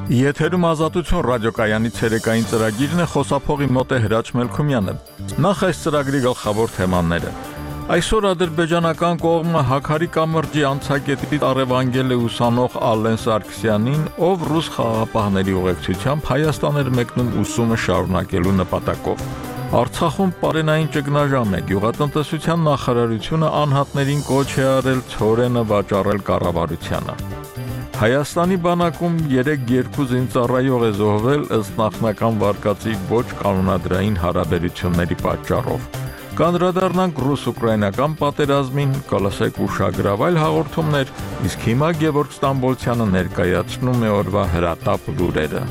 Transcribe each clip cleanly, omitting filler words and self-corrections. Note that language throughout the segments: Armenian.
Եթերում ազատություն ռադիոկայանի ցերեկային ծրագիրն է, խոսափողի մոտ է Հրաչ Մելքումյանը։ Նախ այս ծրագրի գլխավոր թեմաները։ Այսօր ադրբեջանական կողմը Հաքարի կամրջի անցակետից առևանգել է ուսանող Ալեն Սարգսյանին, ով ռուս խաղաղապահների ուղեկցությամբ Հայաստան էր մեկնում ուսումը շարունակելու նպատակով։ Արցախում պարենային ճգնաժամ է, գյուղատնտեսության նախարարությունը անհատներին կոչ է արել ցորենը վաճառել կառավարությանը։ Հայաստանի բանակում 3-2 զինծառայող է զոհվել ըստ նախնական վարկածի ոչ կանոնադրային հարաբերությունների պատճառով։ Կանդրադառնանք ռուս-ուկրաինական պատերազմին, կլսեք ուշագրավ այլ հաղորդումներ, իսկ հիմա Գևորգ Ստամբոլցյանը ներկայացնում է օրվա հրատապ լուրերը։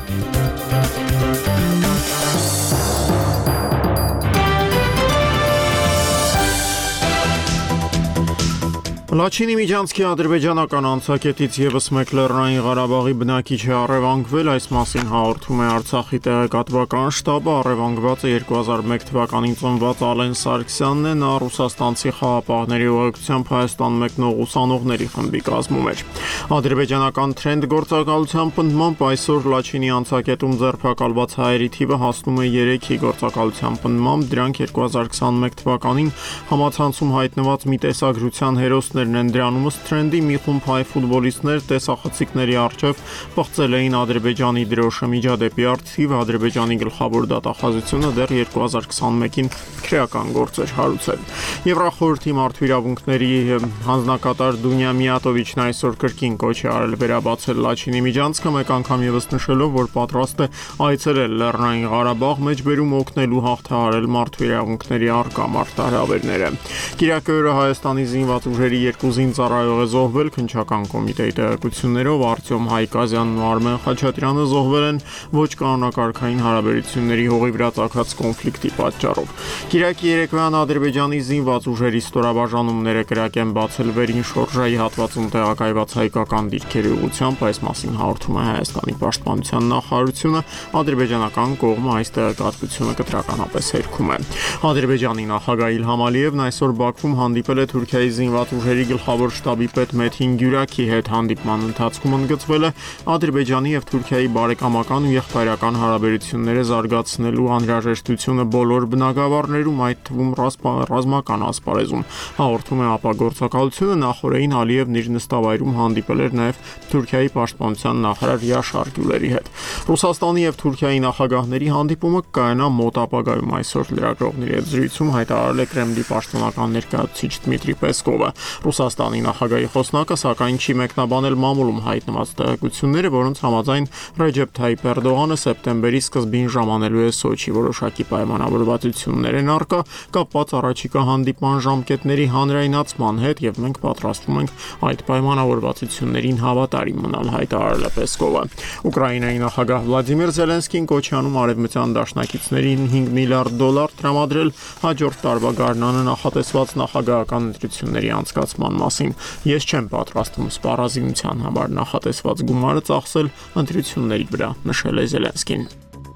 Լաչինի Միջանցքի ադրբեջանական անցակետից եւս մեկ Լեռնային Ղարաբաղի բնակիչ է առևանգվել, այս մասին հաղորդում է Արցախի տեղեկատվական շտաբը, առևանգված է 2001 թվականին ծնված Ալեն Սարգսյանն է, նա ռուսաստանցի խաղաղապահների ուղեկցությամբ Հայաստան մեկնող ուսանողների խմբի կազմում էր։ Ադրբեջանական Trend գործակալության պնդմամբ այսօր Լաչինի անցակետում ձերբակալված հայերի թիվը հասնում է 3-ի, գործակալության պնդմամբ դրանք 2021 թվականին համացանցում հայտնված մի տեսագրության հերոսներ Դրանումս Trend-ի մի խումբ հայ ֆուտբոլիստներ տեսախցիկների առջև պղծել էին Ադրբեջանի դրոշը միջադեպի արդիվ, Ադրբեջանի գլխավոր դատախազությունը դեռ 2021-ին քրեական գործ էր հարուցել։ Եվրախորհրդի մարդու իրավունքների հանձնակատար Դունյա Միատովիչն այսօր կրկին կոչ է արել վերաբացել Լաչինի Միջանցքը, մեկ անգամ եւս նշելով, որ պատրաստ է այցելել Լեռնային Ղարաբաղ, մեջբերում օգնելու հաղթահարել մարդու իրավունքների առկա մարտահրավերները։ Կիրակի օրը Հայաստանի զինված ուժերի 2 զինծառայող է զոհվել, քննչական կոմիտեի տեղեկություններով Արտյոմ Հայկազյանն ու Արմեն Խաչատրյանը զոհվել են ոչ կանոնակարգային հարաբերությունների հողի վրա ծագած կոնֆլիկտի պատճառով։ Կիրակի երեկոյան Ադրբեջանի զինված ուժերի ստորաբաժանումները կրակ են բացել Վերին շորժայի հատվածում տեղակայված հայկական դիրքերի ուղղությամբ, այս մասին հաղորդում է Հայաստանի պաշտպանության նախարարությունը, ադրբեջանական կողմը այս տեղեկատվությունը կտրականապես հերքում է։ Ադրբեջանի նախագահ Իլհամ Ալիևն այսօր Բաքվում հանդիպել է Թուրքիայի զինված ուժերի գլխավոր շտաբի պետ Մեթին Գյուրակի հետ, հանդիպման ընթացքում ընդգծվել է Ադրբեջանի եւ Թուրքիայի բարեկամական ու եղբայրական հարաբերությունները զարգացնելու անհրաժեշտությունը բոլոր բնագավառներում, այդ թվում ռազմական ասպարեզում, հաղորդում է ԱՊԱ գործակալությունը, նախորդին Ալիևն իր նստավայրում հանդիպել էր նաեւ Թուրքիայի պաշտպանության նախարար Յաշար Գյուլերի հետ։ Ռուսաստանի եւ Թուրքիայի նախագահների հանդիպումը կայանա մոտ ապագայում, այսօր լրագրողների հետ զրույցում հայտարարել է Կրեմլի պաշտոնական ներկայացուցիչ Դմիտրի Պեսկովը։ Ռուսաստանի նախագահի խոսնակը սակայն չի մեկնաբանել մամուլում հայտնված տեղեկությունները, որոնց համաձայն Ռեջեփ Թայիփ Էրդողանը սեպտեմբերի սկզբին ժամանելու է Սոչի, որոշակի պայմանավորվածություններ են առկա կապված առաջիկա հանդիպման ժամկետների հանրայնացման հետ եւ մենք պատրաստվում ենք այդ պայմանավորվածություններին հավատարիմ մնալ, հայտարարել է Պեսկովը։ Ուկրաինայի նախագահ Վլադիմիր Զելենսկին կոչ է անում արևմտյան դաշնակիցներին $5 միլիարդ տրամադրել հաջորդ տարվա գարնանը նախատեսված նախագահական ընտրությունների անցկացման մասին։ Ես չեմ պատրաստվում սպառազինության համար նախատեսված գումարը ծախսել ընտրությունների վրա, նշել է Զելենսկին։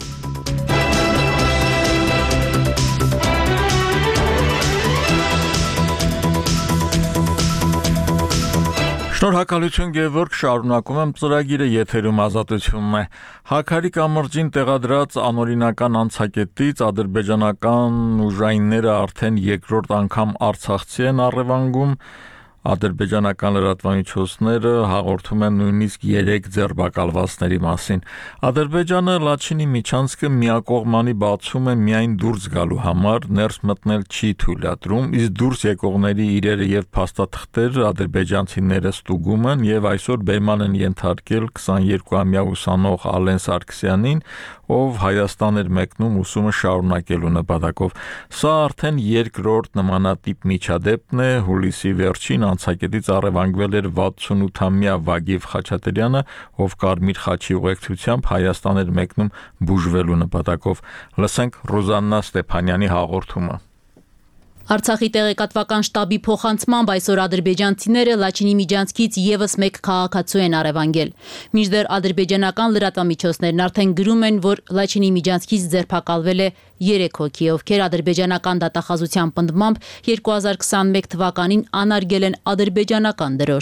Շնորհակալություն Գևորգ, շարունակում եմ ծրագիրը, եթերում ազատությունն է։ Հաքարի կամրջին տեղադրած անօրինական անցակետից ադրբեջանական ուժայինները արդեն երկրորդ անգամ արցախցի են առևանգում, ադրբեջանական լրատվամիջոցները հաղորդում են նույնիսկ 3 ձերբակալվածների մասին։ Ադրբեջանը Լաչինի Միջանցքը միակողմանի բացում է միայն դուրս գալու համար, ներս մտնել չի թույլատրում, իսկ դուրս եկողների իրերը եւ փաստաթղթերը ադրբեջանցիները ստուգում են եւ այսօր բերման են ենթարկել 22-ամյա ուսանող Ալեն Սարգսյանին, ով Հայաստան էր մեկնում ուսումը շարունակելու նպատակով։ Սա արդեն երկրորդ նմանատիպ միջադեպն է, հուլիսի վերջին անցակետից առևանգվել էր 68-ամյա Վագիվ Խաչատրյանը, ով Կարմիր խաչի ուղեկցությամբ Հայաստան էր մեկնում բուժվելու նպատակով։ Լսենք Ռուզաննա Ստեփանյանի հաղորդումը։ Արցախի տեղեկատվական շտաբի փոխանցմամբ այսօր ադրբեջանցիները Լաչինի Միջանցքից եւս մեկ քաղաքացու են առևանգել։ Մինչդեռ ադրբեջանական լրատվամիջոցներն արդեն գրում են, որ Լաչինի Միջանցքից ձերբակալվել է 3 հոգի, ովքեր ադրբեջանական դատախազության պնդմամբ 2021 թվականին անարգել են ադրբեջանական դրոշը։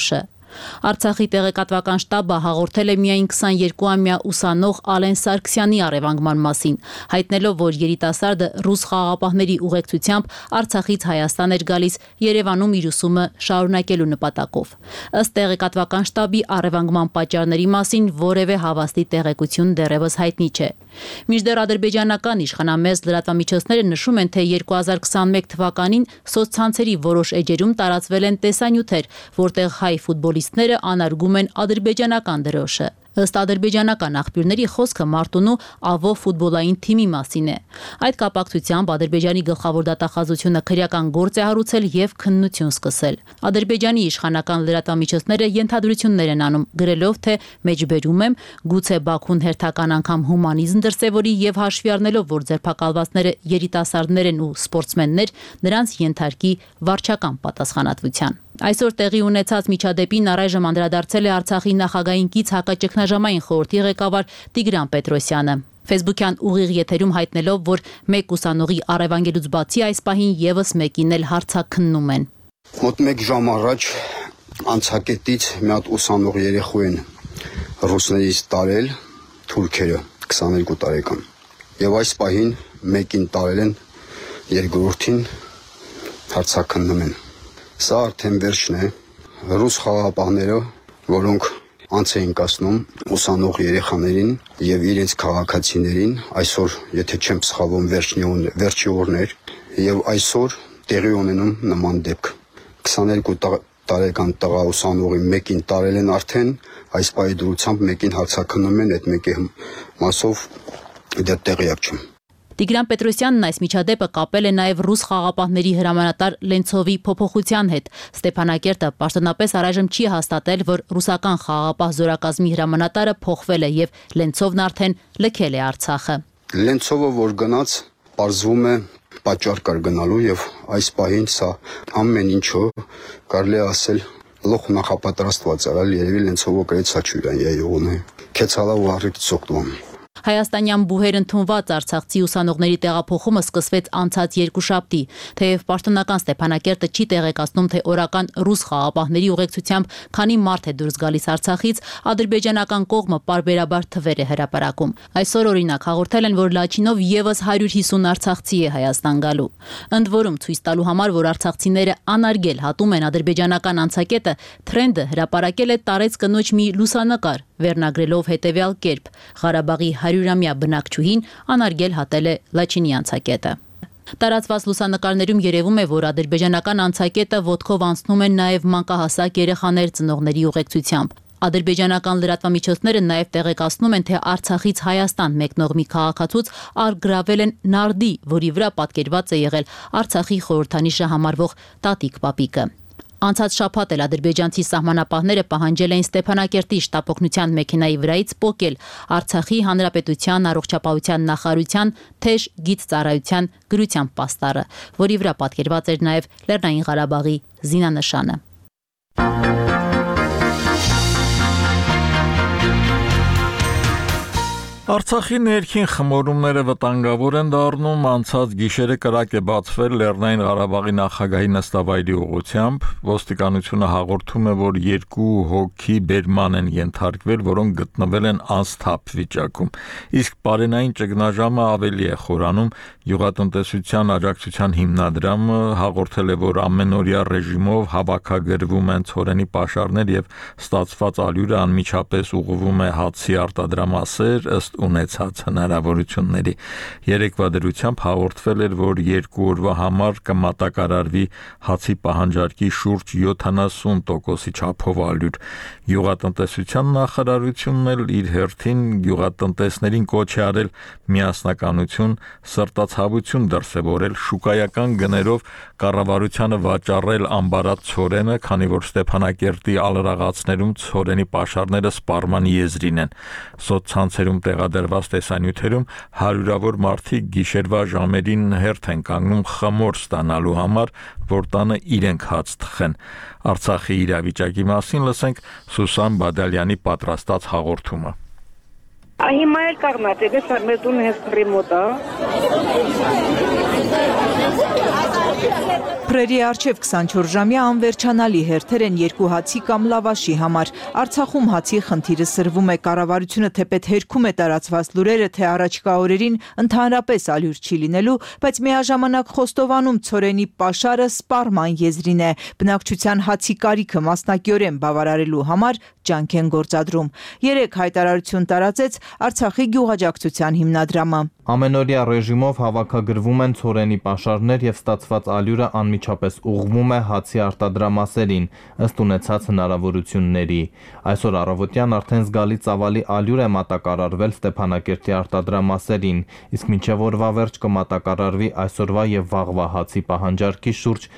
Արցախի տեղեկատվական շտաբը հաղորդել է միայն 22-ամյա ուսանող Ալեն Սարգսյանի առևանգման մասին, հայտնելով, որ երիտասարդը ռուս խաղաղապահների ուղեկցությամբ Արցախից Հայաստան էր գալիս Երևանում իր ուսումը շարունակելու նպատակով։ Ըստ տեղեկատվական շտաբի առևանգման պատճառների մասին որևէ հավաստի տեղեկություն դեռևս հայտնի չէ։ Մինչդեռ ադրբեջանական իշխանամեզ լրատվամիջոցները նշում են, թե 2021 թվականին սոցցանցերի որոշ էջերում տարածվել են տեսանյութեր, որտեղ հայ ֆուտբոլիստները անարգում են ադրբեջանական դրոշը։ Ըստ ադրբեջանական աղբյուրների խոսքը Մարտունու Avo ֆուտբոլային թիմի մասին է։ Այդ կապակցությամբ Ադրբեջանի գլխավոր դատախազությունը քրեական գործ է հարուցել եւ քննություն սկսել։ Ադրբեջանի իշխանական լրատվամիջոցները ենթադրություններ են անում, գրելով, թե մեջբերում եմ, գուցե Բաքուն հերթական անգամ հումանիզմ դրսևորի եւ հաշվի առնելով, որ ձերբակալվածները երիտասարդներ են ու սպորտսմեններ, նրանց ենթարկի վարչական պատասխանատվության։ Այսօր տեղի ունեցած միջադեպին առայժմ անդրադարձել է Արցախի նախագահային կից հակաճգնաժամային խորհրդի ղեկավար Տիգրան Պետրոսյանը։ Facebook-յան ուղիղ եթերում հայտնելով, որ մեկ ուսանողի առևանգելուց բացի այս պահին եւս մեկին էլ հարցաքննում են։ Մոտ 1 ժամ առաջ անցակետից մի հատ ուսանող երեխու են ռուսներից տարել թուրքերը 22 տարեկան։ Եվ այս պահին մեկին տարել են, երկրորդին հարցաքննում են։ Սա արդեն վերջն է։ Ռուս խաղաղապահները, որոնք անց էին կացնում ուսանող երեխաներին եւ իրենց քաղաքացիներին, այսօր, եթե չեմ սխալվում, վերջի օրն էր, եւ այսօր տեղի ունենում նման դեպք։ 22 տարեկան տղա ուսանողի մեկին տարել են արդեն, այս պահի դրությամբ մեկին հարցաքննում են, այդ մեկի մասով դեռ տեղյակ չեմ։ Տիգրան Պետրոսյանն այս միջադեպը կապել է նաև ռուս խաղաղապահների հրամանատար Լենցովի փոփոխության հետ։ Ստեփանակերտը պաշտոնապես առայժմ չի հաստատել, որ ռուսական խաղաղապահ զորակազմի հրամանատարը փոխվել է եւ Լենցովն արդեն լքել է Արցախը։ Լենցովը որ գնաց, պարզվում է պատճառ կար գնալու եւ այս պահին սա ամեն ինչը կարելի է ասել լոխ նախապատրաստված եղել, երևի Լենցովը գրեց հաճույքան յայողնե։ Քեցալա ու առիթ ծոկտում։ Հայաստանյան բուհեր ընդունված արցախցի ուսանողների տեղափոխումը սկսվեց անցած երկուշաբթի, թեև պաշտոնական Ստեփանակերտը չի տեղեկացնում, թե օրական ռուս խաղաղապահների ուղեկցությամբ քանի մարդ է դուրս գալիս Արցախից, ադրբեջանական կողմը պարբերաբար թվեր է հրապարակում։ Այսօր օրինակ հաղորդել են, որ Լաչինով եւս 150 արցախցի է Հայաստան գալու։ Ընդ որում ցույց տալու համար, որ արցախցիները անարգել հատում են ադրբեջանական անցակետը, Թրենդը հրապարակել է տարեց կնոջ մի լուսանկար, վերնագրելով հետևյալ կերպ. Ղարաբաղի 100-ամյա բնակչուհին անարգել հատել է Լաչինի անցակետը։ Տարածված լուսանկարներում երևում է, որ ադրբեջանական անցակետը ոտքով անցնում են նաև մանկահասակ երեխաներ ծնողների ուղեկցությամբ։ Ադրբեջանական լրատվամիջոցները նաև տեղեկացնում են, թե Արցախից Հայաստան մեկնող մի քաղաքացուց արգրավել են նարդի, որի վրա պատկերված է եղել Արցախի խորհրդանիշը համարվող տատիկ պապիկը։ Անցած շաբաթ էլ ադրբեջանցի սահմանապահները պահանջել էին Ստեփանակերտի շտապօգնության մեքենայի վրայից պոկել Արցախի Հանրապետության առողջապահության նախարարության թեժ գիծծառայության գրության պաստառը, որի վրա պատկերված էր նաև Լեռնային Ղարաբաղի զինանշանը։ Արցախի ներքին խմորումները վտանգավոր են դառնում, անցած գիշերը կրակ է բացվել Լեռնային Ղարաբաղի նախագահի նստավայրի ուղղությամբ, ոստիկանությունը հաղորդում է, որ 2 հոգի բերման են ենթարկվել, որոնք գտնվել են անսթափ վիճակում, իսկ պարենային ճգնաժամը ավելի է խորանում, Գյուղատնտեսության աջակցության հիմնադրամը հաղորդել է, որ ամենօրյա ռեժիմով հավաքագրվում են ցորենի պաշարներ եւ ստացված ալյուրը անմիջապես ուղղվում է հացի արտադրամասեր ըստ ունեցած հնարավորությունների։ Երեկվա դրությամբ հաղորդվել էր, որ 2 օրվա համար կմատակարարվի հացի պահանջարկի շուրջ 70%-ի չափով ալյուր։ Գյուղատնտեսության նախարարությունն էլ իր հերթին գյուղատնտեսներին կոչ է արել միասնականություն, սրտացավություն դրսևորել, շուկայական գներով կառավարությանը վաճառել ամբարած ցորենը, քանի որ Ստեփանակերտի ալրաղացներում ցորենի պաշարները սպառման եզրին են։ Սոցցանցերում տեղադրված տեսանյութերում հարյուրավոր մարդիկ գիշերվա ժամերին հերթ են կանգնում խմոր ստանալու համար, որ տանը իրենք հաց թխեն։ Արցախի իրավիճակի մասին լսենք Սուսան Բադալյանի պատրաստած հաղորդումը։ Հիմա էլ կաղնած է, մեր տունը հենց ռեմոտ է։ Փրերի առջև 24-ժամյա անվերջանալի հերթեր են երկու հացի կամ լավաշի համար։ Արցախում հացի խնդիրը սրվում է, կառավարությունը թեպետ հերքում է տարածված լուրերը, թե առաջիկա օրերին ընդհանրապես ալյուր չի լինելու, բայց միաժամանակ Խոստովանում ցորենի պաշարը սպառման եզրին է։ Բնակչության հացի կարիքը մասնակիորեն բավարարելու համար ջանք են գործադրում։ Երեկ հայտարարություն տարածեց Արցախի գյուղաճակցության հիմնադրամը։ Ամենօրյա ռեժիմով հավաքագրվում են ցորենի պաշարներ եւ ստացված ալյուրը անմիջապես ուղղվում է հացի արտադրամասերին, ըստ ունեցած հնարավորությունների։ Այսօր առավոտյան արդեն զգալի ծավալի ալյուր է մատակարարվել Ստեփանակերտի արտադրամասերին, իսկ մինչև օրվա վերջ կմատակարարվի այսօրվա եւ վաղվա հացի պահանջարկի շուրջ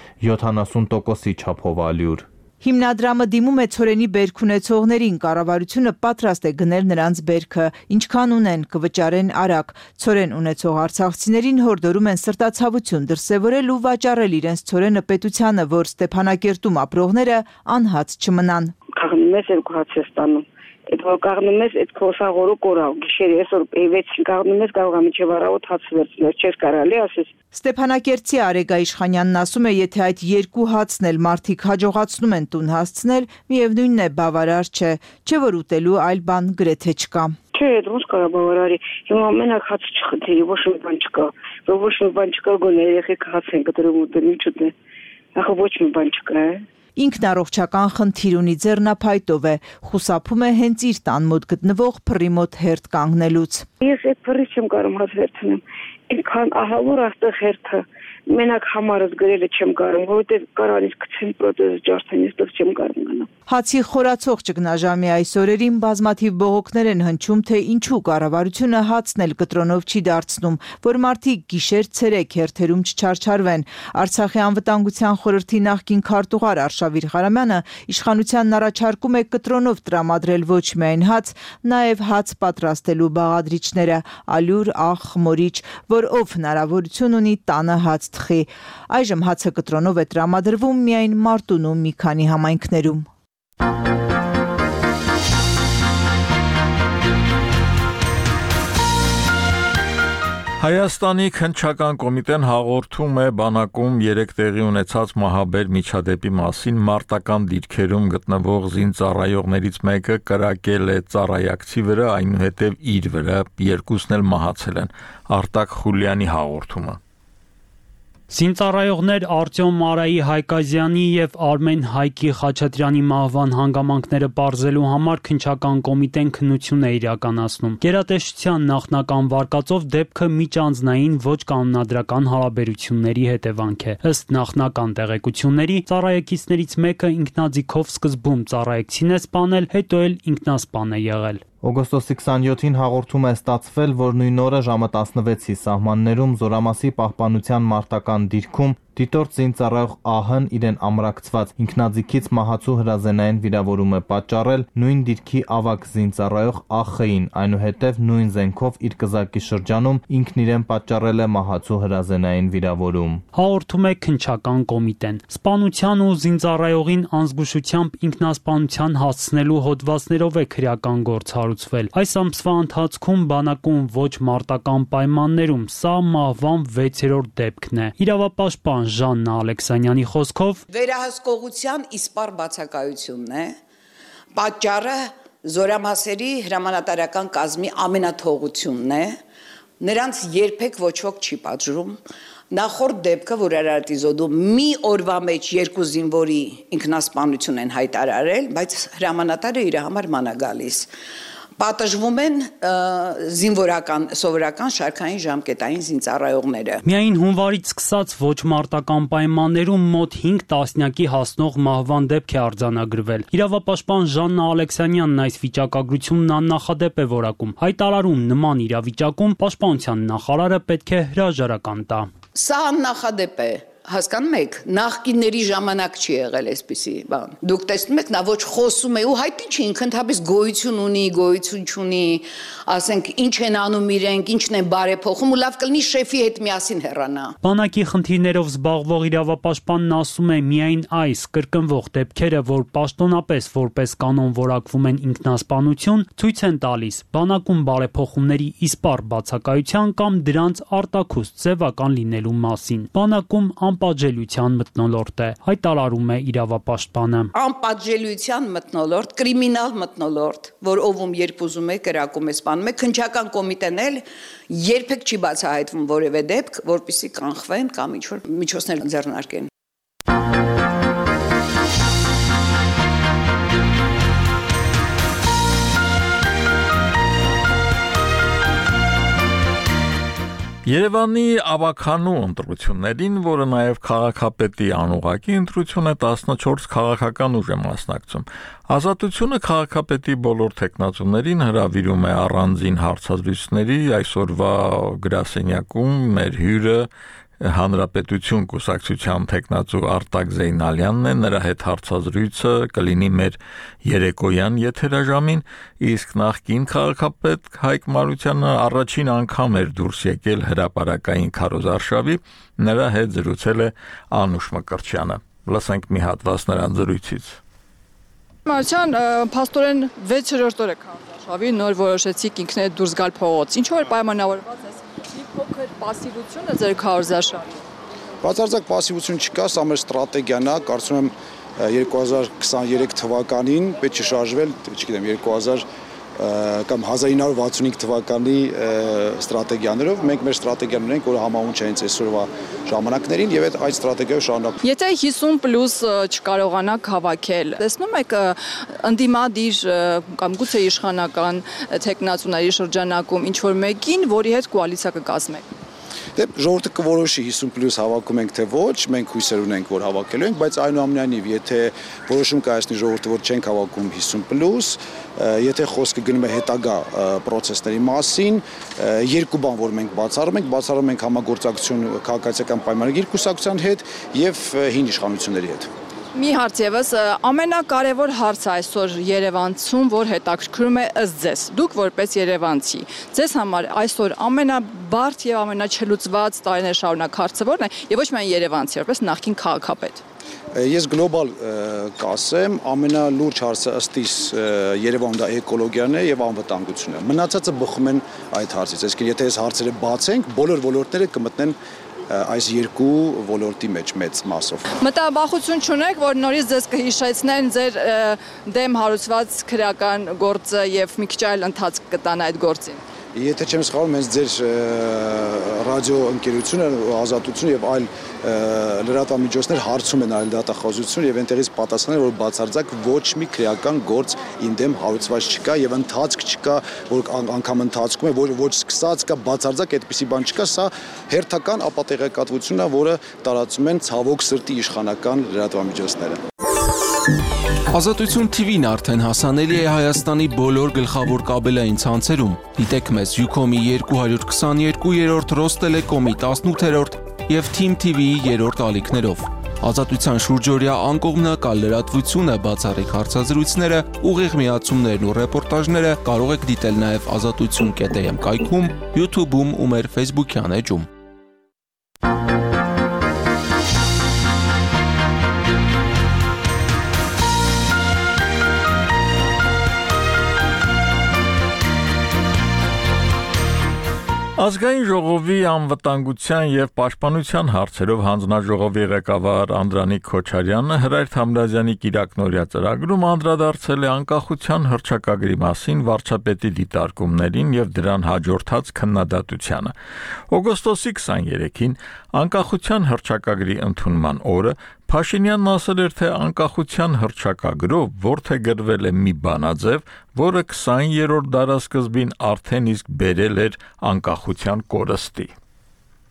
70%-ի չափով ալյուր։ Հիմնադրամը դիմում է ցորենի բերք ունեցողներին, կառավարությունը պատրաստ է գնել նրանց բերքը, ինչքան ունեն կվճարեն արագ։ Ցորեն ունեցող արցախցիներին հորդորում են սրտացավություն դրսևորել ու վաճառել իրենց ցորենը պետությանը, որ Ստեփանակերտում ապրողները անհաց չմնան։ Կաղնում ես երկու հաց ես ստանում։ Այդ որ կաղնում ես, այդ քոսաղորը կորավ, գիշերը այսօր 6-ին կաղնում ես, կարող է մինչև առավոտ հաց վերցնել, չես կարելի ասես։ Ստեփանակերտցի Արեգա Իշխանյանն ասում է, եթե այդ երկու հացն էլ մարդիկ հաջողացնում են տուն հասցնել, միևնույնն է բավարար չէ, չէ որ ուտելու այլ բան գրեթե չկա։ Չէ, դրոց կարա բավարարի։ Հիմա մենակ հաց չխնդրի, ոչ մի բան չկա։ Ոչ մի բան չկա, գոնե երեխեք հաց են կտրում ուտել, ինչ ուտեն։ Ախը ոչ մի բան չկա։ Ինքն առողջական խնդիր ունի, ձեռնափայտով է, խուսափում է հենց իր տան մոտ գտնվող փռի մոտ հերթ կանգնելուց։ Ես այդ փռից չեմ կարող հաց վերցնեմ։ Ինքան ահավոր աստեղ հերթը մենակ համարս գրելը չեմ կարող, որովհետև կարանից գցեմ պրոթեզը ջարդեն, այստեղ չեմ կարող գնալ։ Հացի խորացող ճգնաժամի այս օրերին բազմաթիվ բողոքներ են հնչում, թե ինչու կառավարությունը հացն էլ կտրոնով չի դարձնում, որ մարդիկ գիշեր-ցերեկ հերթերում չչարչարվեն։ Արցախի անվտանգության խորհրդի նախկին քարտուղար Արշավիր Ղարամյանը իշխանությանն առաջարկում է կտրոնով տրամադրել ոչ միայն հաց, նաև հաց պատրաստելու բաղադրիչները՝ ալյուր, աղ, խմորիչ, որ ով հնարավորություն ունի տանը հաց թխի։ Այժմ հացը կտրոնով է տրամադրվում միայն Մարտունու մի քանի համայնքներում։ Հայաստանի քննչական կոմիտեն հաղորդում է բանակում երեկ տեղի ունեցած մահաբեր միջադեպի մասին մարտական դիրքերում գտնվող զինծառայողներից մեկը կրակել է ծառայակցի վրա, այնուհետև իր վրա, երկուսն էլ մահացել են։ Արտակ Խուլյանի հաղորդումը։ Զինծառայողներ Արտյոմ Մարայի Հայկազյանի եւ Արմեն Հայկի Խաչատրյանի մահվան հանգամանքները բարձելու համար քննչական կոմիտեն քննություն է իրականացնում։ Գերատեսչության նախնական վարկածով դեպքը միջանձնային ոչ կանոնադրական հարաբերությունների հետևանք է։ Ըստ նախնական տեղեկությունների, ծառայեկիցներից մեկը ինքնաձիգով սկզբում ծառայեկցին է սպանել, հետո էլ ինքնասպան է եղել։ Օգոստոսի 27-ին հաղորդում է ստացվել, որ նույն օրը ժամը 16-ի սահմաններում Զորամասի պահպանության մարտական դիրքում դիտորդ զինծառայող ԱՀ-ն իրեն ամրակցված ինքնաձիգից մահացու հրազենային վիրավորում է պատճառել նույն դիրքի ավագ զինծառայող ԱԽ-ին, այնուհետև նույն զենքով իր կզակի շրջանում ինքն իրեն պատճառել է մահացու հրազենային վիրավորում։ Հաղորդում է քննչական կոմիտեն։ Սպանության ու զինծառայողին անզգուշությամբ ինքնասպանության հասցնելու հոդվածներով է քրեական գործ հարուցվել։ Այս ամսվա ընթացքում բանակում ոչ մարտական պայմաններում սա մահվան 6-րդ դեպքն է։ Իրավապաշտպան Ժաննա Ալեքսանյանի խոսքով վերահսկողության իսպառ բացակայությունն է, պատճառը զորամասերի հրամանատարական կազմի ամենաթողությունն է, նրանց երբեք ոչ ոք չի պատժում, նախորդ դեպքը, որ Արարատի զոդում մի օրվա մեջ 2 զինվորի ինքնասպանություն են հայտարարել, բայց հրամանատարը իր համար ման է գալիս։ Պատժվում են զինվորական, սովորական շարքային ժամկետային զինծառայողները։ Միայն հունվարից սկսած ոչ մարտական պայմաններում մոտ 5 տասնյակի հասնող մահվան դեպք է արձանագրվել։ Իրավապաշտպան Ժաննա Ալեքսանյանն այս վիճակագրությունն աննախադեպ է որակում։ Հայտարարում նման իրավիճակում պաշտպանության նախարարը պետք է հրաժարական տա։ Սա աննախադեպ է։ Հասկանում եք, նախկինների ժամանակ չի եղել այսպիսի բան։ Դուք տեսնում եք, նա ոչ խոսում է ու հայտնի չի, ինքը ընդհանրապես գոյություն ունի, գոյություն չունի, ասենք ինչ են անում իրենք, ինչն են բարեփոխում ու լավ կլինի շեֆի հետ միասին հեռանա։ Բանակի խնդիրներով զբաղվող իրավապաշտպանն ասում է, միայն այս կրկնվող դեպքերը, որ պաշտոնապես որպես կանոն որակվում են ինքնասպանություն, ցույց են տալիս բանակում բարեփոխումների իսպառ բացակայության կամ դրանց արտաքուստ ձևական լինելու մասին։ Բանակում անպատժելիության մթնոլորտ է, հայտարարում է իրավապաշտպանը։ Անպատժելիության մթնոլորտ, կրիմինալ մթնոլորտ, որ ովում երբ ուզում է կրակում է սպանում է, քննչական կոմիտեն էլ երբեք չի բացահայտվում որևէ դեպք, որպեսզի կանխվեն կամ ինչ-որ միջոցներ ձեռնարկեն։ Երևանի ավականու ընտրություններին, որը նաև քաղաքապետի անուղղակի ընտրություն է, 14 քաղաքական ուժ է մասնակցում։ Ազատությունը քաղաքապետի բոլոր թեկնածուներին հրավիրում է առանձին հարցազրույցների, այսօրվա գրասենյակում մեր հյուրը Հանրապետություն կուսակցության թեկնածու Արտակ Զեյնալյանն է, նրա հետ հարցազրույցը կլինի մեր երեկոյան եթերաժամին, իսկ նախկին քաղաքապետ Հայկ Մարությանը առաջին անգամ էր դուրս եկել հրապարակային քարոզարշավի, նրա հետ զրուցել է Անուշ Մկրտչյանը։ Լսենք մի հատված նրան զրույցից։ Մարության, փաստորեն 6-րդ օր է քարոզարշավի, նոր որոշեցիք ինքներդ դուրս գալ փողոց։ Ինչու էր պայմանավորված է փոքր պասիվությունը ձեր քարոզարշավի։ Բացարձակ պասիվություն չկա, սա մեր ստրատեգիան է, կարծում եմ 2023 թվականին պետք է շարժվել, չգիտեմ, 2000 կամ 1965 թվականի ստրատեգիաներով, մենք մեր ստրատեգիան ունենք, որը համահունչ է հենց այսօրվա ժամանակներին եւ այդ ստրատեգիայով շարունակում։ Եթե 50+ չկարողանաք հավաքել, տեսնում եք ընդդիմադիր կամ գուցե իշխանական թեկնածուների շրջանակում ինչ որ մեկին, որի հետ կոալիցիա կկազմեք։ Դե ժողովուրդը կորոշի 50+ հավաքում ենք թե ոչ, մենք հույսեր ունենք, որ հավաքելու ենք, բայց այնուամենայնիվ, եթե որոշում կայացնի ժողովուրդը, որ չենք հավաքում 50+, եթե խոսքը գնում է հետագա պրոցեսների մասին, երկու բան, որ մենք բացառում ենք համագործակցություն քաղաքացիական պայմանագիր կուսակցության հետ եւ հին իշխանությունների հետ։ Մի հարց եւս, ամենակարևոր հարցը այսօր Երևանցում, որ հետաքրքրում է ըստ ձեզ, դուք որպես երևանցի, ձեզ համար այսօր ամենաբարդ եւ ամենաչելուծված տարիներ շարունակ հարցը ո՞րն է եւ ոչ միայն երևանցի, որպես նախկին քաղաքապետ։ Ես գլոբալ կասեմ, ամենալուրջ հարցը ըստ իս Երևանում դա էկոլոգիան է եւ անվտանգությունը։ Մնացածը բխում են այդ հարցից, այսինքն եթե այս հարցերը բացենք, բոլոր ոլորտները կմտնեն այս երկու ոլորտի մեջ մեծ մասով։ Մտաբախություն չունեք, որ նորից ձեզ կհիշեցնեն ձեր դեմ հարուցված քրեական գործը եւ մի քիչ այլ ընթացք կտան այդ գործին։ Եթե չեմ սխալվում, հենց ձեր ռադիո ընկերությունը, Ազատությունը եւ այլ լրատվամիջոցներ հարցում են այլ դատախազություն եւ այնտեղից պատասխանել, որ բացարձակ ոչ մի քրեական գործ իմ դեմ հարուցված չկա եւ ընթացք չկա, որ անգամ ընթացքում է, ոչ սկսած կա, բացարձակ այդպիսի բան չկա, սա հերթական ապատեղեկատվությունն է, որը տարածում են ցավոք սրտի իշխանական լրատվամիջոցները։ Ազատություն TV-ն արդեն հասանելի է Հայաստանի բոլոր գլխավոր կաբելային ցանցերում։ Դիտեք մեզ Ucom-ի 222-րդ, Ռոստելեկոմի 18-րդ եւ Team TV-ի 3-րդ ալիքներով։ Ազատության շուրջօրյա անկողմնակալ լրատվությունը, բացառիկ հարցազրույցները, ուղիղ միացումներն ու ռեպորտաժները կարող եք դիտել նաեւ azatutsun.am կայքում, YouTube-ում ու մեր Facebook-յան էջում։ Ազգային ժողովի անվտանգության եւ պաշտպանության հարցերով հանձնաժողովի ղեկավար Անդրանիկ Քոչարյանը Հրայր Թամրազյանի կիրակնօրյա ծրագրում անդրադարձել է անկախության հռչակագրի մասին վարչապետի դիտարկումներին եւ դրան հաջորդած քննադատությանը։ Օգոստոսի 23-ին անկախության հռչակագրի ընդունման օրը Փաշինյանն ասել էր, թե անկախության հռչակագրով որդեգրվել է մի բանաձև, որը 20-րդ դարասկզբին արդեն իսկ բերել էր անկախության կորստի։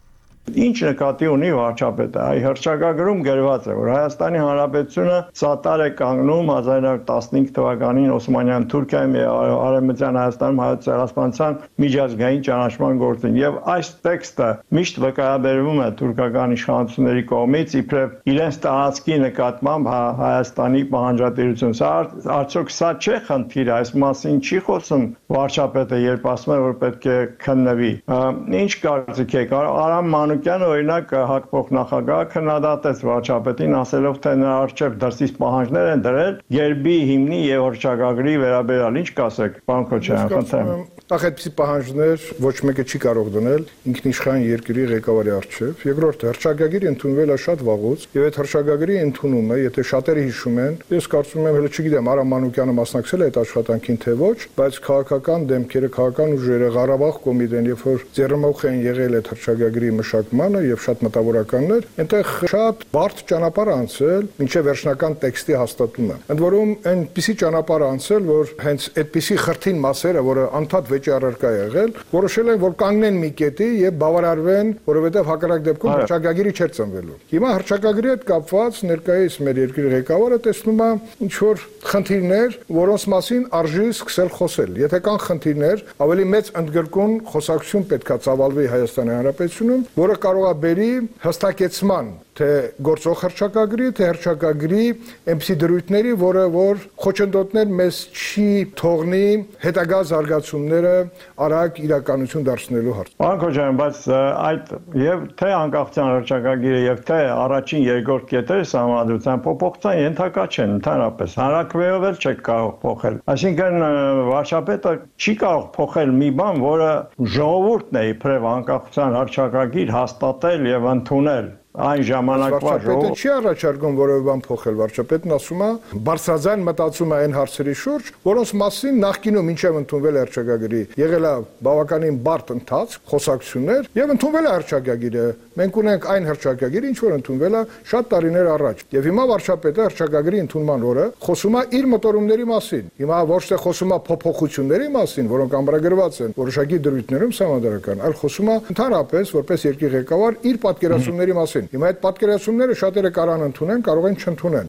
Ինչ նկատի ունի վարչապետը։ Այ հռչակագրում գրված է, որ Հայաստանի Հանրապետությունը սատար է կանգնում 1915 թվականին Օսմանյան Թուրքիայում եւ Արևմտյան Հայաստանում հայոց ցեղասպանության միջազգային ճանաչման գործին եւ այս տեքստը միշտ վկայաբերվում է թուրքական իշխանությունների կողմից իբրև իրենց տարածքի նկատմամբ Հայաստանի պահանջատիրություն։ Սա արդյոք սա չէ խնդիրը, այս մասին չի խոսում վարչապետը, երբ ասում է, որ պետք է քննվի։ Ինչ կարծիք եք, Արամ Մանուկյանը օրինակ հակվող նախագահը քննադատեց վարչապետին, ասելով, թե նրա առջև դրսից պահանջներ են դրել երբի հիմնի եւ հռչակագրի վերաբերյալ։ Ինչ կասեք, պարոն Քոչարյան, խնդրեմ։ Այդպիսի պահանջներ ոչ մեկը չի կարող դնել ինքնիշխան երկրի ղեկավարի առջև։ Երկրորդ, հռչակագիրը ընդունվել է շատ վաղուց, եւ այդ հռչակագրի ընդունումը, եթե շատերը հիշում են, ես կարծում եմ, հələ չգիտեմ, Արամ Մանուկյանը մասնակցել է այդ աշխատանքին թե ոչ, բայց քաղաքական դեմքերը, քաղաքական ուժերը, Ղարաբաղ կոմիտեն, երբ որ ձեռնմուխ են եղել այդ հռչակագրի մշակմանը եւ շատ մտավորականներ, այնտեղ շատ բարդ ճանապարհ անցել մինչեւ վերջնական տեքստի հաստատումը։ Ընդ որում այնպիսի ճանապարհ անցել, որ հենց այդպիսի խրթին մասերը, որը անդադ վեճի առարկա եղել, որոշել են, որ կանգնեն մի կետի եւ բավարարվեն, որովհետեւ հակառակ դեպքում հռչակագիրը չէր ծնվելու։ Հիմա հռչակագրի հետ կապված ներկայիս մեր երկրի ղեկավարը տեսնում է ինչ որ խնդիրներ, որոնց մասին արժի սկսել խոսել։ Եթե կան խնդիրներ, ավելի մեծ ընդգրկուն խոսակցություն պետքա ծավալվի Հայաստանի Հանրապետությունում, որը կարող է բերի հստակեցման թե գործող հռչակագրի, թե հռչակագրի այնպիսի դրույթների, որը որ խոչընդոտներ մեզ չի թողնի հետագա զարգացումները արագ իրականություն դարձնելու հարց։ Պարոն Քոչարյան, բայց այդ եւ թե անկախության հռչակագիրը եւ թե առաջին երկրորդ կետերը սահմանադրության փոփոխության ենթակա չեն ընդհանրապես։ Հանրակրվեով էլ չեք կարող փոխել։ Այսինքն վարչապետը չի կարող փոխել մի բան, որը ժողովուրդն է իբրև անկախության հռչակագիր հաստատել եւ ընդունել։ Այն ժամանակվա վարչապետը չի առաջարկում որևէ բան փոխել, վարչապետն ասում է բարձրաձայն մտածում է այն հարցերի շուրջ, որոնց մասին նախկինում մինչև ընդունվել է հռչակագրի եղել է բավականին բարդ ընթացք, խոսակցություններ եւ ընդունվել է հռչակագիրը։ Մենք ունենք այն հռչակագիրը, ինչ որ ընդունվել է շատ տարիներ առաջ։ Եվ հիմա վարչապետը հռչակագրի ընդունման օրը խոսում է իր մտորումների մասին։ Հիմա ոչ թե խոսում է փոփոխությունների մասին, որոնք ամրագրված են որոշակի դրույթներում սահմանադրական, այլ խոսում է ընդհանրապես որպես երկրի ղեկավար իր պատկերացումների մասին։ Հիմա այդ պատկերացումները շատերը կարան ընդունեն, կարող են չընդունեն։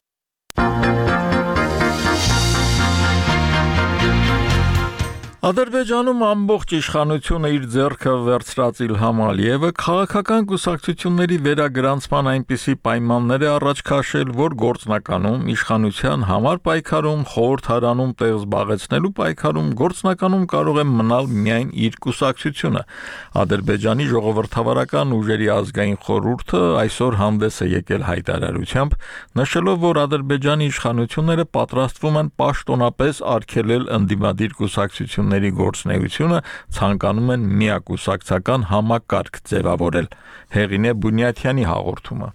Ադրբեջանում ամբողջ իշխանությունը իր ձեռքը վերցրած Իլհամ Ալիևը քաղաքական կուսակցությունների վերագրանցման այնպիսի պայմաններ է առաջ քաշել, որ գործնականում իշխանության համար պայքարում, խորհրդարանում տեղ զբաղեցնելու պայքարում գործնականում կարող է մնալ միայն իր կուսակցությունը։ Ադրբեջանի ժողովրդավարական ուժերի ազգային խորհուրդը այսօր հանդես է եկել հայտարարությամբ, նշելով, որ Ադրբեջանի իշխանությունները պատրաստվում են պաշտոնապես արգելել ընդդիմադիր կուսակցությունների գործունեությունը, ցանկանում են միակուսակցական համակարգ ձևավորել։ Հեղինե Բունյաթյանի հաղորդումը։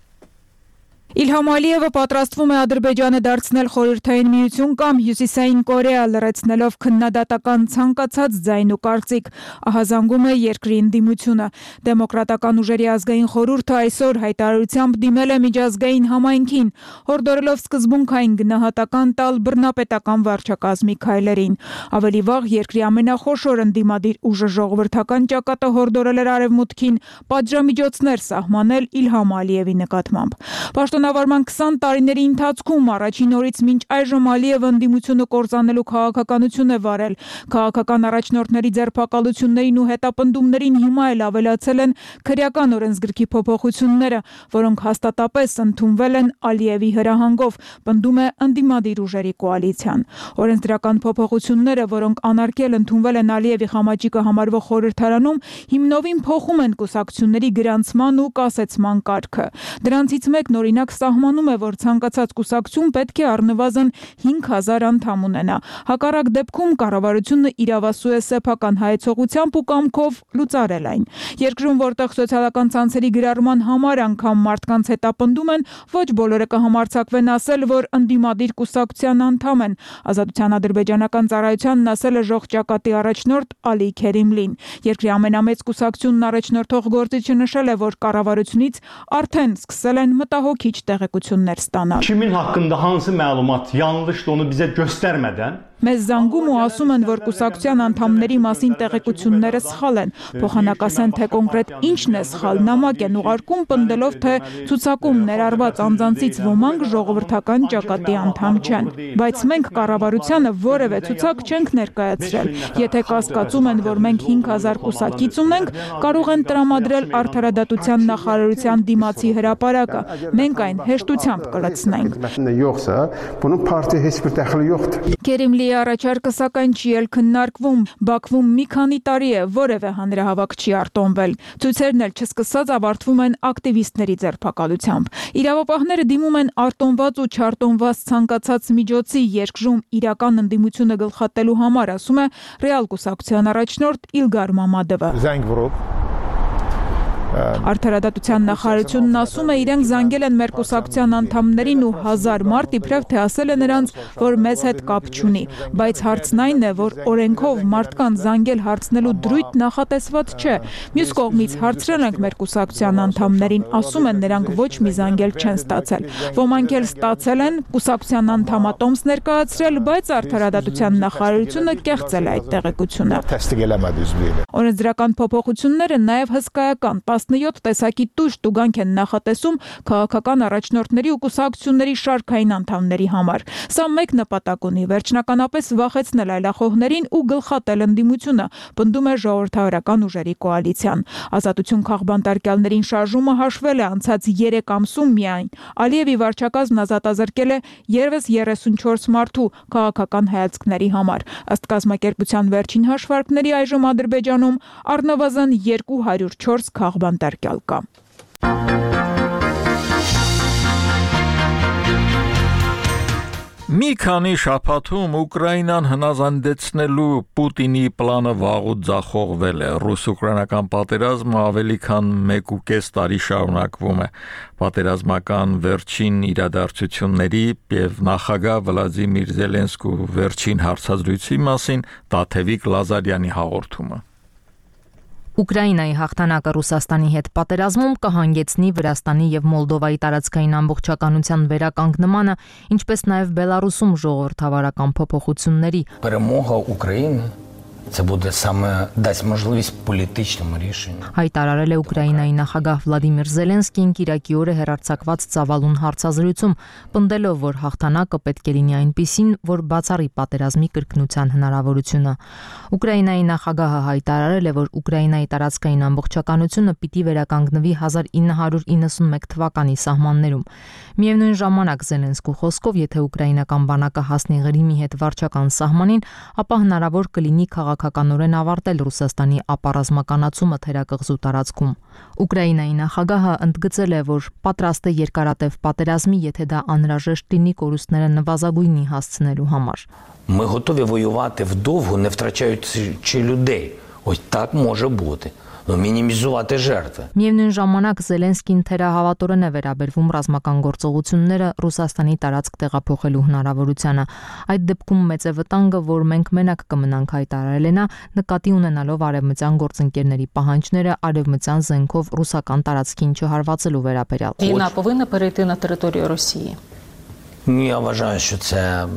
Իլհամ Ալիևը պատրաստվում է Ադրբեջանը դարձնել խորհրդային միություն կամ Հյուսիսային Կորեա, լրացնելով քննադատական ցանկացած ձայն ու կարծիք, ահազանգում է երկրի ընդդիմությունը։ Դեմոկրատական ուժերի ազգային խորհուրդը այսօր հայտարարությամբ դիմել է միջազգային համայնքին, հորդորելով սկզբունքային գնահատական տալ բռնապետական վարչակազմի քայլերին։ Ավելի վաղ երկրի ամենախոշոր ընդդիմադիր ուժը ժողովրդական ճակատը հորդորել էր Արևմուտքին պատժամիջոցներ սահմանել Իլհամ Ալիևի նկատմամբ։ Պաշտոնավարման 20 տարիների ընթացքում առաջին օրից մինչ այժմ Ալիևը ընդդիմությունը կործանելու քաղաքականություն է վարել։ Քաղաքական առաջնորդների ձերբակալություններին ու հետապնդումներին հիմա էլ ավելացել են քրեական օրենսգրքի փոփոխությունները, որոնք հաստատապես ընդունվել են Ալիևի հրահանգով, պնդում է ընդդիմադիր ուժերի կոալիցիան։ Օրենսդրական փոփոխությունները, որոնք անարգել ընդունվել են Ալիևի խամաճիկը համարվող խորհրդարանում, հիմնովին փոխում են կուսակցությունների գրանցման ու կասեցման կարգը։ Դրանցից մեկն օրինակ սահմանում է, որ ցանկացած կուսակցություն պետք է առնվազն 5000 անդամ ունենա։ Հակառակ դեպքում կառավարությունը իրավասու է սեփական հայեցողությամբ ու կամքով լուծարել այն։ Երկրում, որտեղ սոցիալական ցանցերի գրառման համար անգամ մարդկանց հետապնդում են, ոչ բոլորը կհամարձակվեն ասել, որ ընդդիմադիր կուսակցության անդամ են։ Ազատության ադրբեջանական ծառայությանն ասել է ժողջակատի առաջնորդ Ալի Քերիմլին։ Երկրի ամենամեծ կուսակցությունն առաջնորդող գործիչը նշել է, որ կառավարությունից արդեն սկսել են մտահոգիչ տեղեկություններ ստանալ։ Kimin haqqında hansı məlumat yanlışdır onu bizə göstərmədən Մեզ զանգում ու ասում են, որ կուսակցության անդամների մասին տեղեկությունները սխալ են։ Փոխանակասեն թե կոնկրետ ինչն է սխալ, նամակ են ուղարկում պնդելով, թե ցուցակում ներառված անձանցից ոմանք ժողովրդական ճակատի անդամ չեն։ Բայց մենք կառավարությանը որևէ ցուցակ չենք ներկայացրել։ Եթե կասկածում են, որ մենք 5000 կուսակից ունենք, կարող են տրամադրել Արդարադատության նախարարության դիմացի հրապարակը։ Մենք այն հեշտությամբ կլցնենք։ Քերիմլիի առաջարկը սակայն չի էլ քննարկվում։ Բաքվում մի քանի տարի է որևէ հանրահավաք չի արտոնվել։ Ցույցերն էլ չսկսած ավարտվում են ակտիվիստների ձերբակալությամբ։ Իրավապահները դիմում են արտոնված ու չարտոնված ցանկացած միջոցի երկժում իրական ընդդիմությունը գլխատելու համար, ասում է Ռեալ կուսակցության առաջնորդ Իլգար Մամադովը։ Արդարադատության նախարարությունն ասում է, իրենք զանգել են մեր կուսակցության անդամներին ու 1000 մարդ իբրև թե ասել է նրանց, որ մեզ հետ կապ չունի, բայց հարցն այն է, որ օրենքով մարդկանց զանգել հարցնելու դրույթ նախատեսված չէ։ Մյուս կողմից հարցրել ենք մեր կուսակցության անդամներին, ասում են նրանք ոչ մի զանգել չեն ստացել։ Ոմանք էլ ստացել են, կուսակցության անդամատոմս ներկայացրել, բայց արդարադատության նախարարությունը կեղծել է այդ տեղեկությունը։ Օրենսդրական փոփոխությունները նաև հսկայական 17 տեսակի տույժ տուգանք են նախատեսում քաղաքական առաջնորդների ու կուսակցությունների շարքային անդամների համար։ Սա մեկ նպատակ ունի՝ վերջնականապես վախեցնել այլախոհներին ու գլխատել ընդդիմությունը, պնդում է ժողովրդավարական ուժերի կոալիցիան։ Ազատություն քաղբանտարկյալներին շարժումը հաշվել է անցած 3 ամսում միայն։ Ալիևի վարչակազմն ազատազրկել է ևս 34 մարդու քաղաքական հայացքների համար։ Ըստ կազմակերպության վերջին հաշվարկների այժմ Ադրբեջանում առնվազն 204 քաղբանտարկյալ կա։ Մի քանի շաբաթում Ուկրաինան հնազանդեցնելու Պուտինի պլանը վաղուց ձախողվել է։ Ռուս-ուկրաինական պատերազմը ավելի քան 1.5 տարի շարունակվում է։ Պատերազմական վերջին իրադարձությունների եւ նախագահ Վլադիմիր Զելենսկու վերջին հարցազրույցի մասին Տաթևիկ Լազարյանի հաղորդումը։ Ուկրաինայի հաղթանակը Ռուսաստանի հետ պատերազմում կհանգեցնի Վրաստանի եւ Մոլդովայի տարածքային ամբողջականության վերականգնմանը, ինչպես նաեւ Բելարուսում ժողովրդավարական փոփոխությունների։ Перемога України це буде саме дасть можливість політичному рішенню. Հայտարարել է Ուկրաինայի նախագահ Վլադիմիր Զելենսկին Կիրակի օրը հեռարձակված ծավալուն հարցազրույցում, պնդելով, որ հաղթանակը պետք է լինի այնպիսին, որ բացառի պատերազմի կրկնության հնարավորությունը։ Ուկրաինայի նախագահը հայտարարել է, որ Ուկրաինայի տարածքային ամբողջականությունը պիտի վերականգնվի 1991 թվականի սահմաններում։ Միևնույն ժամանակ Զելենսկու խոսքով, եթե ուկրաինական բանակը հասնի Ղրիմի հետ վարչական սահմանին, ապա հնարավոր կլինի քաղաքականորեն ավարտել Ռուսաստանի ապառազմականացումը թերակղզու տարածքում։ Ուկրաինայի նախագահը ընդգծել է, որ պատրաստ է երկարատև պատերազմի, եթե դա անհրաժեշտ լինի կորուստները նվազագույնի հասցնելու համար։ Ми готові воювати вдовго, не втрачаючи людей. Ось так може бути. Մինիմիզувати жертви։ Միևնույն ժամանակ Զելենսկին թերահավատորեն է վերաբերվում ռազմական գործողությունները Ռուսաստանի տարածք տեղափոխելու հնարավորությանը։ Այդ դեպքում մեծ է վտանգը, որ մենք մենակ կմնանք, հայտարարել է նա, նկատի ունենալով արևմտյան գործընկերների պահանջները արևմտյան զենքով ռուսական տարածքին չհարվածելու վերաբերյալ։ Війна повинна перейти на територію Росії. Я вважаю, що це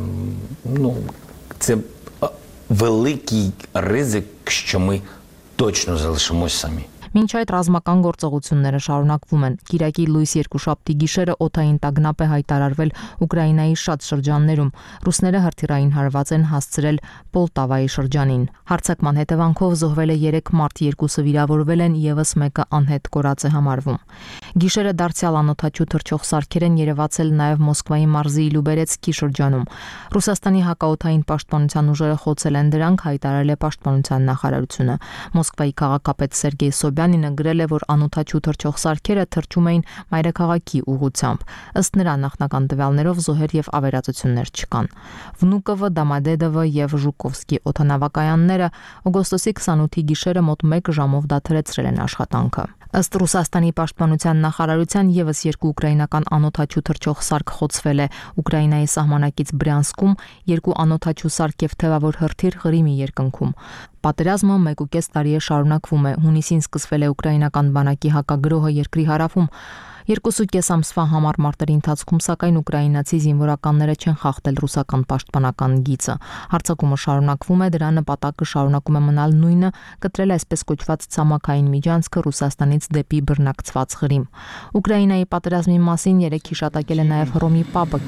великий ризик, що ми точно залишимось самі. Մինչ այդ ռազմական գործողությունները շարունակվում են։ Կիրակի լույս երկուշաբթի գիշերը օդային տագնապ է հայտարարվել Ուկրաինայի շատ շրջաններում։ Ռուսները հրթիռային հարված են հասցրել Պոլտավայի շրջանին։ Հարձակման հետևանքով զոհվել է 3 մարդ, 2-ը վիրավորվել են, եւս մեկը անհետ կորած է համարվում։ Գիշերը դարձյալ անօդաչու թռչող սարքեր են երևացել նաեւ Մոսկվայի մարզի Լյուբերեցկի շրջանում։ Ռուսաստանի հակաօդային պաշտպանության ուժերը խոցել են դրանք, հայտարարել է պաշտպանության նախարարությունը։ Մոսկվայի քաղաքապետ Սերգեյ Սոբյանինը գրել է, որ անօդաչու թռչող սարքերը թռչում էին մայրաքաղաքի ուղղությամբ։ Ըստ նրա նախնական տվյալներով զոհեր եւ ավերածություններ չկան։ Վնուկովը, Դամադեդովը եւ Ժուկովսկի օդանավակայանները օգոստոսի 28-ի գիշերը մոտ 1 ժամով դադարեցրել են աշխատանքը։ Ըստ Ռուսաստանի պաշտպանության նախարարության եւս 2 ուկրաինական անօդաչու թռչող սարք խոցվել է Ուկրաինայի սահմանակից Բրյանսկում, 2 անօդաչու սարք եւ թևավոր հրթիռ Ղրիմի երկնքում։ Պատերազմը 1.5 տարի է շարունակվում է։ Հունիսին սկսվել է ուկրաինական բանակի հակագրոհը երկրի հարավում։ 2.5 ամսվա համար մարտերի ընթացքում սակայն ուկրաինացի զինվորականները չեն խախտել ռուսական պաշտպանական գիծը։ Հարձակումը շարունակվում է, դրա նպատակը շարունակում է մնալ նույնը՝ կտրել այսպես կոչված ցամաքային միջանցքը Ռուսաստանից դեպի բռնակցված Ղրիմ։ Ուկրաինայի պատերազմի մասին երեք հիշատակել է նաև Հռոմի Պապը։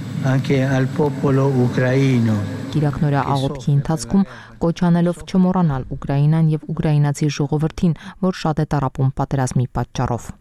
Կիրակնորյա աղոթքի ընթացքում կոչ անելով չմոռանալ Ուկրաինան եւ ուկրաինացի ժողովրդին, որ շատ է տառապում պատերազմի պատճառով։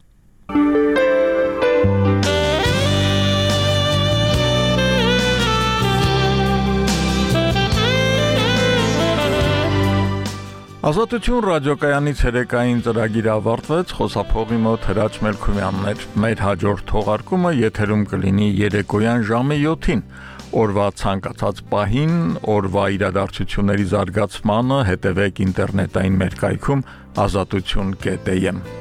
Ազատություն ռադիոկայանի ցերեկային ծրագիրը ավարտվեց, խոսափողի մոտ Հրաչ Մելքումյանն էր։ Մեր հաջորդ թողարկումը եթերում կլինի երեկոյան ժամը 7-ին։ Օրվա ցանկացած պահին, օրվա իրադարձությունների զարգացմանը հետևեք ինտերնետային մեր կայքում azatutun.am